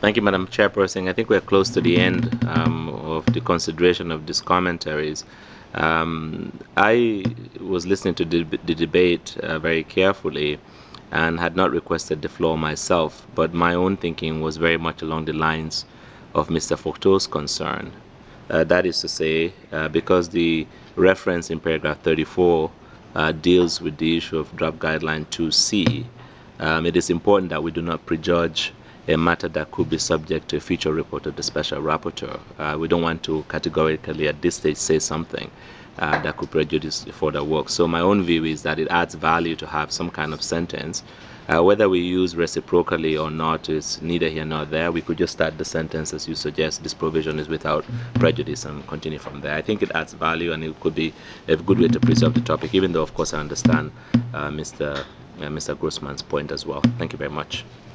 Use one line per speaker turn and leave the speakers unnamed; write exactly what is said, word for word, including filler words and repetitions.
Thank you, Madam Chairperson. I think we're close to the end um, of the consideration of these commentaries. Um, I was listening to the, the debate uh, very carefully and had not requested the floor myself, but my own thinking was very much along the lines of Mister Foucault's concern. Uh, that is to say, uh, because the reference in paragraph thirty-four uh, deals with the issue of draft guideline two C, um, it is important that we do not prejudge a matter that could be subject to a future report of the special rapporteur. Uh, we don't want to categorically at this stage say something uh, that could prejudice further work. So my own view is that it adds value to have some kind of sentence. Uh, whether we use reciprocally or not is neither here nor there. We could just start the sentence as you suggest. This provision is without prejudice and continue from there. I think it adds value and it could be a good way to preserve the topic, even though, of course, I understand uh, Mister Uh, Mister Grossman's point as well. Thank you very much.